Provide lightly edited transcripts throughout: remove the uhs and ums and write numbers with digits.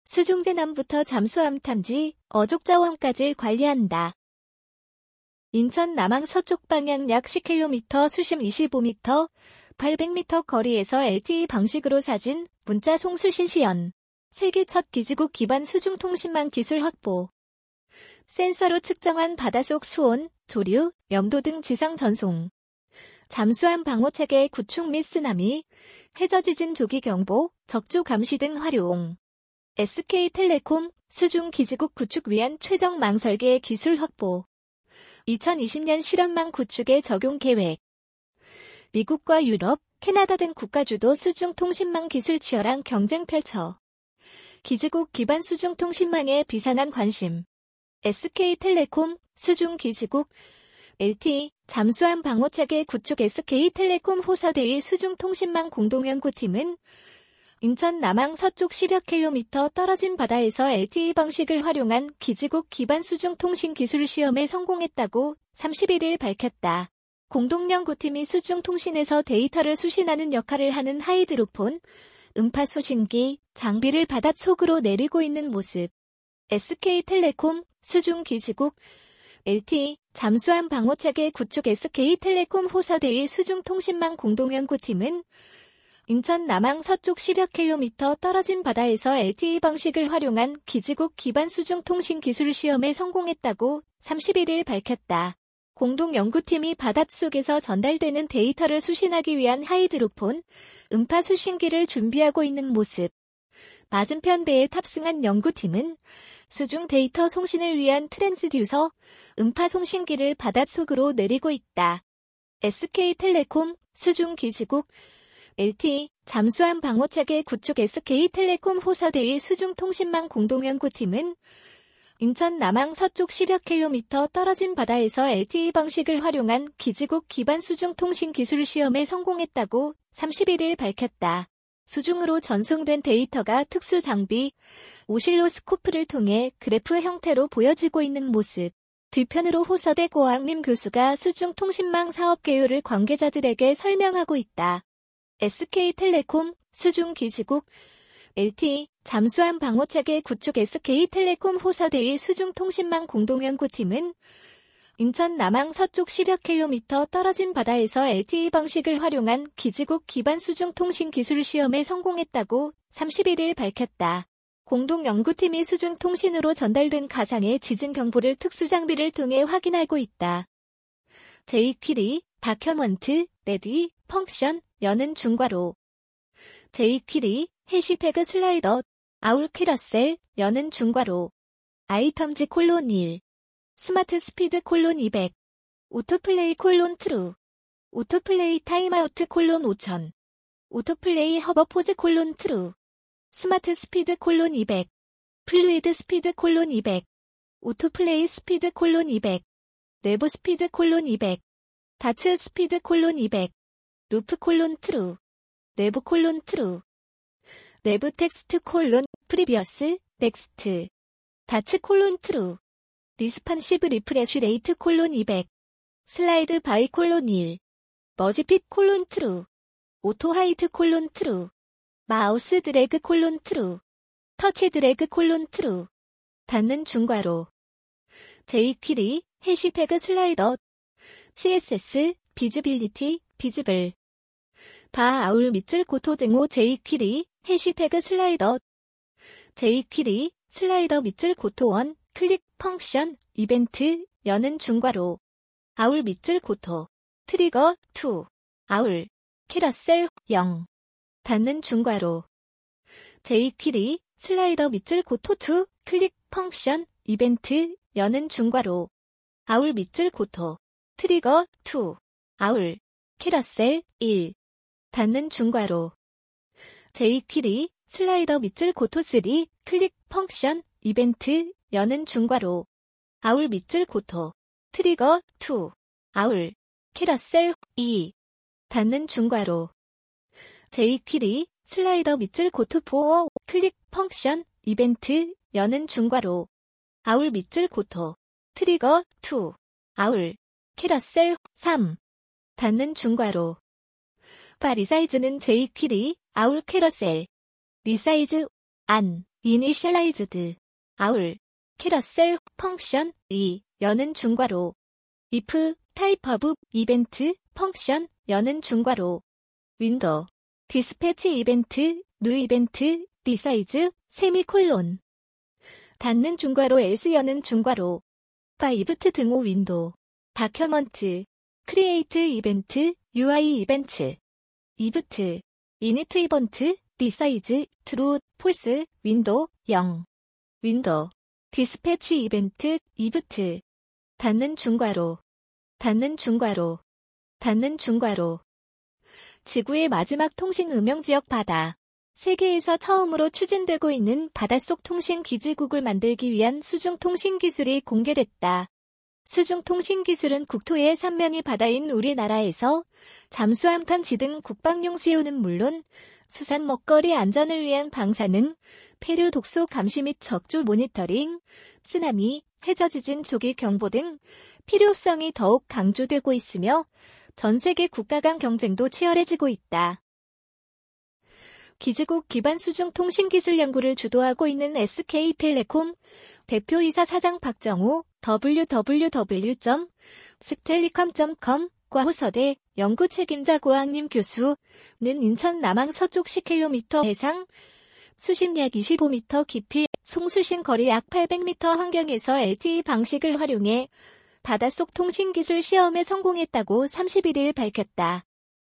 수중재난부터 잠수함 탐지, 어족자원까지 관리한다. 인천 남항 서쪽 방향 약 10km 수심 25m, 800m 거리에서 LTE 방식으로 사진, 문자 송수신 시연. 세계 첫 기지국 기반 수중통신망 기술 확보. 센서로 측정한 바닷속 수온, 조류, 염도 등 지상 전송. 잠수함 방호체계 구축 및 쓰나미, 해저지진 조기 경보, 적조 감시 등 활용. SK텔레콤 수중기지국 구축 위한 최적 망 설계 기술 확보. 2020년 실험망 구축에 적용 계획. 미국과 유럽, 캐나다 등 국가 주도 수중통신망 기술 치열한 경쟁 펼쳐. 기지국 기반 수중통신망에 비상한 관심. SK텔레콤 수중기지국 LTE 잠수함 방호체계 구축 SK텔레콤 호서대위 수중통신망 공동연구팀은 인천 남항 서쪽 10여 킬로미터 떨어진 바다에서 LTE 방식을 활용한 기지국 기반 수중통신 기술 시험에 성공했다고 31일 밝혔다. 공동연구팀이 수중통신에서 데이터를 수신하는 역할을 하는 하이드로폰, 음파 수신기, 장비를 바닷속으로 내리고 있는 모습. SK텔레콤 수중기지국 LTE 잠수함 방호체계 구축 SK텔레콤 호서대위 수중통신망 공동연구팀은 인천 남항 서쪽 10여 킬로미터 떨어진 바다에서 LTE 방식을 활용한 기지국 기반 수중통신 기술 시험에 성공했다고 31일 밝혔다. 공동연구팀이 바닷속에서 전달되는 데이터를 수신하기 위한 하이드로폰, 음파 수신기를 준비하고 있는 모습. 맞은편 배에 탑승한 연구팀은 수중 데이터 송신을 위한 트랜스듀서, 음파 송신기를 바닷속으로 내리고 있다. SK텔레콤 수중기지국 LTE 잠수함 방호체계 구축 SK텔레콤 호서대위 수중통신망 공동연구팀은 인천 남항 서쪽 10여 킬로미터 떨어진 바다에서 LTE 방식을 활용한 기지국 기반 수중통신 기술 시험에 성공했다고 31일 밝혔다. 수중으로 전송된 데이터가 특수 장비, 오실로스코프를 통해 그래프 형태로 보여지고 있는 모습. 뒤편으로 호서대 고학림 교수가 수중통신망 사업 개요를 관계자들에게 설명하고 있다. SK텔레콤 수중기지국 LTE 잠수함 방호체계 구축 SK텔레콤 호서대위 수중통신망 공동연구팀은 인천 남항 서쪽 10여 킬로미터 떨어진 바다에서 LTE 방식을 활용한 기지국 기반 수중통신 기술 시험에 성공했다고 31일 밝혔다. 공동연구팀이 수중통신으로 전달된 가상의 지진 경보를 특수장비를 통해 확인하고 있다. jQuery, 다큐먼트, 레디, 펑션, 여는 중괄호. jQuery, 해시태그 슬라이더, 아울 캐러셀, 여는 중괄호. 아이텀즈 콜론 1. 스마트 스피드 콜론 200. 오토플레이 콜론 트루. 오토플레이 타임아우트 콜론 5000. 오토플레이 허버 포즈 콜론 트루. 스마트 스피드 콜론 200. 플루이드 스피드 콜론 200. 오토플레이 스피드 콜론 200. 내부 스피드 콜론 200. 다츠 스피드 콜론 200. 루프 콜론 트루. 내부 콜론 트루. 내부 텍스트 콜론 프리비어스 넥스트. 다츠 콜론 트루. 리스판시브 리프레쉬 레이트 콜론 200. 슬라이드 바이 콜론 1. 머지핏 콜론 트루. 오토 하이트 콜론 트루. 마우스 드래그 콜론 트루. 터치 드래그 콜론 트루. 닫는 중괄호. jQuery, 해시태그 슬라이더. CSS, 비즈빌리티, 비즈블. 바 아울 밑줄 고토 등호 jQuery, 해시태그 슬라이더. jQuery, 슬라이더 밑줄 고토 1, 클릭 펑션, 이벤트, 여는 중괄호. 아울 밑줄 고토. 트리거 2. 아울. 캐러셀 0. 닫는 중괄호. jQuery, 슬라이더 밑줄 고토 2, 클릭 펑션, 이벤트, 여는 중괄호. 아울 밑줄 고토. 트리거 2. 아울. 캐러셀 1. 닫는 중괄호. jQuery, 슬라이더 밑줄 고토 3, 클릭 펑션, 이벤트, 여는 중괄호. 아울 밑줄 고토. 트리거 2. 아울. 캐러셀 2. 닫는 중괄호. jQuery, 슬라이더 밑줄 고토 4, 클릭 펑션, 이벤트, 여는 중괄호. 아울 밑줄 고토. 트리거 2. 아울. 캐러셀 3. 닫는 중괄호. 바 리사이즈는 jQuery, 아울 캐러셀. 리사이즈 안. initialized, 아울, 캐러셀, 펑션, 여는 중괄호. if, type of, event, 펑션, 여는 중괄호. 윈도우, dispatch event, new event, resize, 세미콜론. 닫는 중괄호 else 여는 중괄호. pivot 등호 윈도우. document, create event, UI events. event, init event, resize, true, false, 윈도우, 0. 윈도우, dispatch event, event. 닫는 중괄호. 닫는 중괄호. 닫는 중괄호. 지구의 마지막 통신 음영지역 바다. 세계에서 처음으로 추진되고 있는 바닷속 통신 기지국을 만들기 위한 수중통신 기술이 공개됐다. 수중통신 기술은 국토의 3면이 바다인 우리나라에서 잠수함 탐지 등 국방용 수요는 물론 수산 먹거리 안전을 위한 방사능, 폐류 독소 감시 및 적조 모니터링, 쓰나미, 해저지진 조기 경보 등 필요성이 더욱 강조되고 있으며 전 세계 국가 간 경쟁도 치열해지고 있다. 기지국 기반 수중통신 기술 연구를 주도하고 있는 SK텔레콤 대표이사 사장 박정호 www.sktelecom.com과 호서대 연구 책임자 고학림 교수는 인천 남항 서쪽 10km 해상 수심 약 25m 깊이 송수신 거리 약 800m 환경에서 LTE 방식을 활용해 바닷속 통신기술 시험에 성공했다고 31일 밝혔다.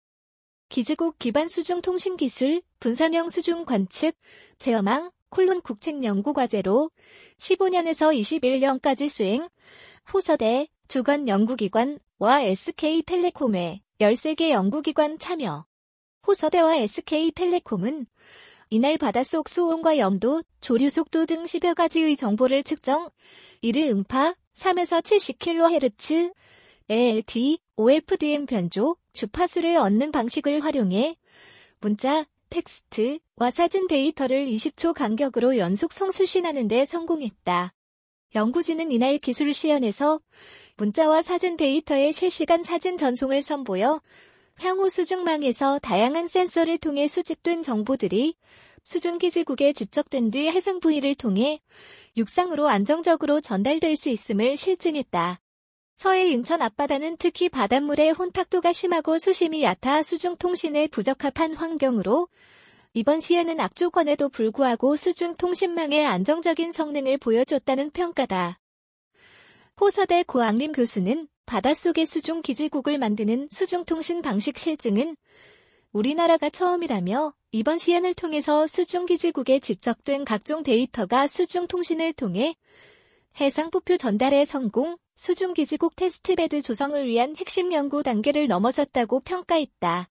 기지국 기반 수중통신기술, 분산형 수중 관측, 제어망, 국책연구과제로 15년에서 21년까지 수행, 호서대, 주관 연구기관와 SK텔레콤의 13개 연구기관 참여. 호서대와 SK텔레콤은 이날 바닷속 수온과 염도, 조류 속도 등 10여 가지의 정보를 측정, 이를 음파 3에서 70kHz, LTE, OFDM 변조, 주파수를 얻는 방식을 활용해 문자, 텍스트와 사진 데이터를 20초 간격으로 연속 송수신하는 데 성공했다. 연구진은 이날 기술 시연에서 문자와 사진 데이터의 실시간 사진 전송을 선보여 향후 수중망에서 다양한 센서를 통해 수집된 정보들이 수중기지국에 집적된 뒤 해상 부위를 통해 육상으로 안정적으로 전달될 수 있음을 실증했다. 서해 인천 앞바다는 특히 바닷물의 혼탁도가 심하고 수심이 얕아 수중통신에 부적합한 환경으로 이번 시연은 악조건에도 불구하고 수중통신망의 안정적인 성능을 보여줬다는 평가다. 호서대 고학림 교수는 바닷속의 수중기지국을 만드는 수중통신 방식 실증은 우리나라가 처음이라며 이번 시연을 통해서 수중기지국에 집적된 각종 데이터가 수중통신을 통해 해상부표 전달에 성공, 수중기지국 테스트베드 조성을 위한 핵심 연구 단계를 넘어섰다고 평가했다.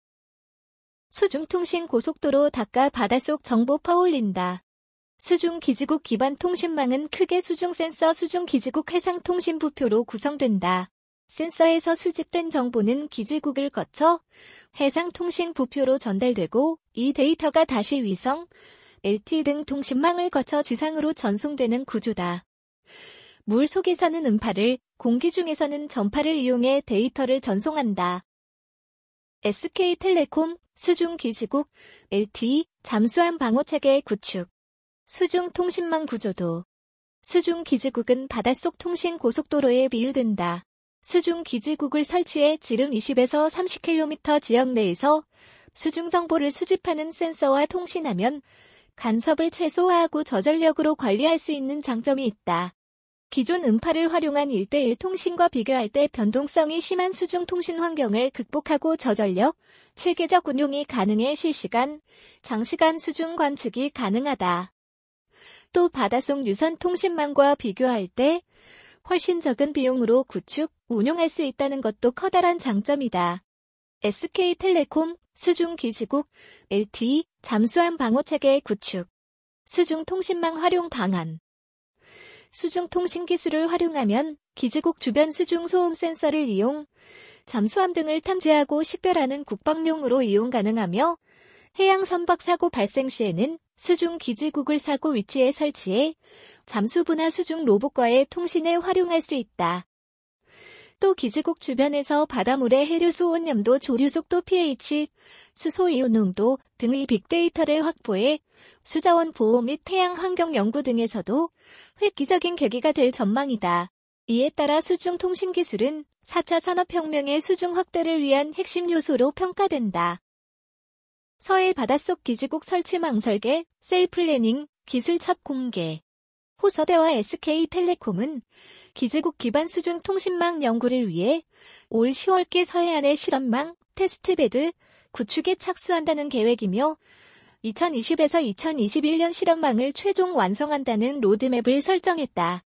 수중통신 고속도로 닦아 바닷속 정보 퍼올린다. 수중기지국 기반 통신망은 크게 수중센서 수중기지국 해상통신부표로 구성된다. 센서에서 수집된 정보는 기지국을 거쳐 해상통신부표로 전달되고 이 데이터가 다시 위성, LTE 등 통신망을 거쳐 지상으로 전송되는 구조다. 물 속에서는 음파를, 공기 중에서는 전파를 이용해 데이터를 전송한다. SK텔레콤, 수중기지국, LTE, 잠수함 방호체계 구축, 수중통신망 구조도. 수중기지국은 바닷속 통신 고속도로에 비유된다. 수중기지국을 설치해 지름 20에서 30km 지역 내에서 수중 정보를 수집하는 센서와 통신하면 간섭을 최소화하고 저전력으로 관리할 수 있는 장점이 있다. 기존 음파를 활용한 1:1 통신과 비교할 때 변동성이 심한 수중 통신 환경을 극복하고 저전력, 체계적 운용이 가능해 실시간, 장시간 수중 관측이 가능하다. 또 바닷속 유선 통신망과 비교할 때 훨씬 적은 비용으로 구축, 운용할 수 있다는 것도 커다란 장점이다. SK텔레콤, 수중기지국, LTE, 잠수함 방호체계 구축, 수중통신망 활용 방안. 수중통신 기술을 활용하면 기지국 주변 수중 소음 센서를 이용 잠수함 등을 탐지하고 식별하는 국방용으로 이용 가능하며 해양 선박 사고 발생 시에는 수중 기지국을 사고 위치에 설치해 잠수부나 수중 로봇과의 통신에 활용할 수 있다. 또 기지국 주변에서 바닷물의 해류수 오염도, 조류속도, pH, 수소이온 농도 등의 빅데이터를 확보해 수자원 보호 및 해양 환경 연구 등에서도 획기적인 계기가 될 전망이다. 이에 따라 수중통신기술은 4차 산업혁명의 수중 확대를 위한 핵심 요소로 평가된다. 서해 바닷속 기지국 설치망 설계, 셀플래닝, 기술 첫 공개. 호서대와 SK텔레콤은 기지국 기반 수중 통신망 연구를 위해 올 10월께 서해안의 실험망, 테스트베드, 구축에 착수한다는 계획이며 2020에서 2021년 실험망을 최종 완성한다는 로드맵을 설정했다.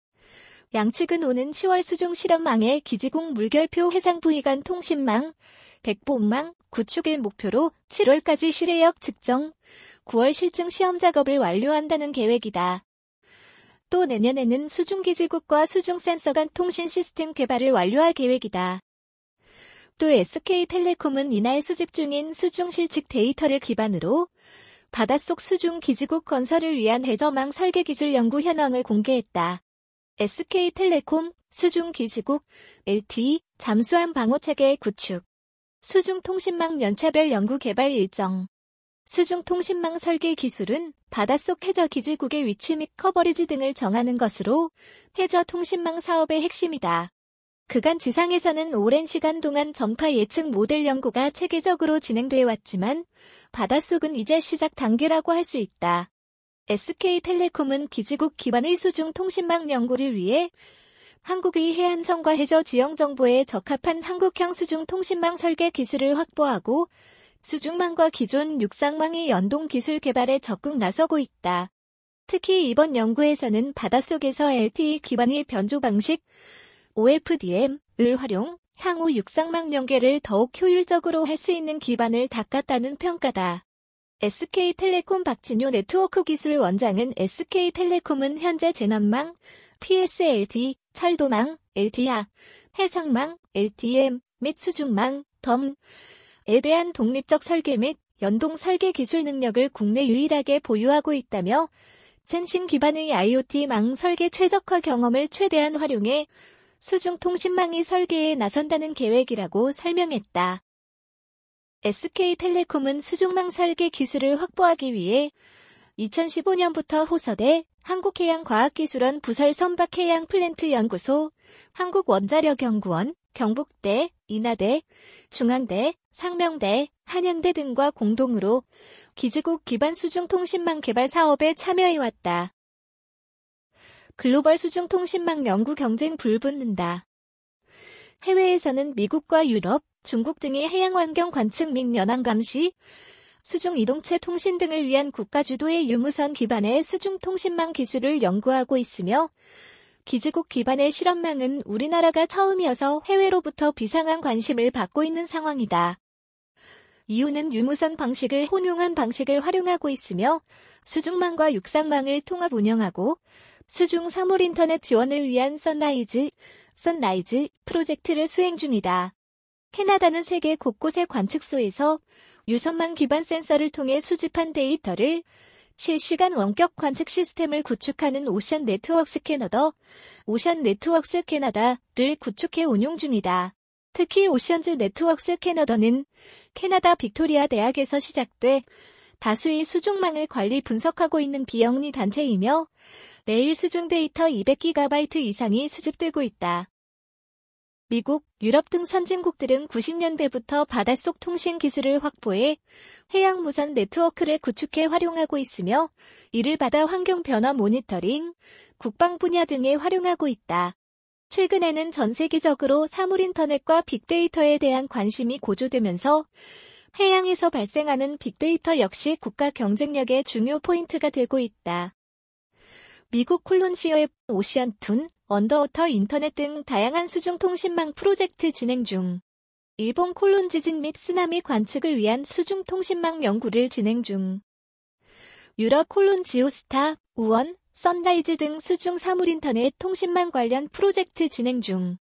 양측은 오는 10월 수중 실험망의 기지국 물결표 해상 부위간 통신망, 백보망, 구축을 목표로 7월까지 실외역 측정, 9월 실증 시험 작업을 완료한다는 계획이다. 또 내년에는 수중기지국과 수중센서 간 통신 시스템 개발을 완료할 계획이다. 또 SK텔레콤은 이날 수집 중인 수중 실측 데이터를 기반으로 바닷속 수중기지국 건설을 위한 해저망 설계 기술 연구 현황을 공개했다. SK텔레콤 수중기지국 LTE 잠수함 방호체계 구축 수중통신망 연차별 연구 개발 일정 수중통신망 설계 기술은 바닷속 해저 기지국의 위치 및 커버리지 등을 정하는 것으로 해저 통신망 사업의 핵심이다. 그간 지상에서는 오랜 시간 동안 전파 예측 모델 연구가 체계적으로 진행되어 왔지만 바닷속은 이제 시작 단계라고 할 수 있다. SK텔레콤은 기지국 기반의 수중 통신망 연구를 위해 한국의 해안선과 해저 지형 정보에 적합한 한국형 수중 통신망 설계 기술을 확보하고 수중망과 기존 육상망의 연동 기술 개발에 적극 나서고 있다. 특히 이번 연구에서는 바닷속에서 LTE 기반의 변조 방식 OFDM을 활용, 향후 육상망 연계를 더욱 효율적으로 할 수 있는 기반을 닦았다는 평가다. SK텔레콤 박진효 네트워크 기술 원장은 SK텔레콤은 현재 제남망, PSLD, 철도망, LTR, 해상망, LTM 및 수중망, 덤에 대한 독립적 설계 및 연동 설계 기술 능력을 국내 유일하게 보유하고 있다며 센싱 기반의 IoT망 설계 최적화 경험을 최대한 활용해 수중통신망의 설계에 나선다는 계획이라고 설명했다. SK텔레콤은 수중망 설계 기술을 확보하기 위해 2015년부터 호서대, 한국해양과학기술원 부설 선박해양플랜트연구소, 한국원자력연구원, 경북대, 인하대, 중앙대, 상명대, 한양대 등과 공동으로 기지국 기반 수중통신망 개발 사업에 참여해왔다. 글로벌 수중통신망 연구 경쟁 불붙는다. 해외에서는 미국과 유럽, 중국 등의 해양환경 관측 및 연안 감시, 수중 이동체 통신 등을 위한 국가 주도의 유무선 기반의 수중통신망 기술을 연구하고 있으며 기지국 기반의 실험망은 우리나라가 처음이어서 해외로부터 비상한 관심을 받고 있는 상황이다. 이유는 유무선 방식을 혼용한 방식을 활용하고 있으며 수중망과 육상망을 통합 운영하고 수중 사물 인터넷 지원을 위한 선라이즈 프로젝트를 수행 중이다. 캐나다는 세계 곳곳의 관측소에서 유선망 기반 센서를 통해 수집한 데이터를 실시간 원격 관측 시스템을 구축하는 오션 네트워크스 캐나다를 구축해 운용 중이다. 특히 오션즈 네트워크스 캐나다는 캐나다 빅토리아 대학에서 시작돼 다수의 수중망을 관리 분석하고 있는 비영리 단체이며 매일 수중 데이터 200GB 이상이 수집되고 있다. 미국, 유럽 등 선진국들은 90년대부터 바닷속 통신 기술을 확보해 해양 무선 네트워크를 구축해 활용하고 있으며 이를 바다 환경 변화 모니터링, 국방 분야 등에 활용하고 있다. 최근에는 전 세계적으로 사물 인터넷과 빅데이터에 대한 관심이 고조되면서 해양에서 발생하는 빅데이터 역시 국가 경쟁력의 중요 포인트가 되고 있다. 미국 콜론시어의 오션툰, 언더워터 인터넷 등 다양한 수중통신망 프로젝트 진행 중. 일본 콜론 지진 및 쓰나미 관측을 위한 수중통신망 연구를 진행 중. 유럽 콜론 지오스타, 우원, 선라이즈 등 수중 사물 인터넷 통신망 관련 프로젝트 진행 중.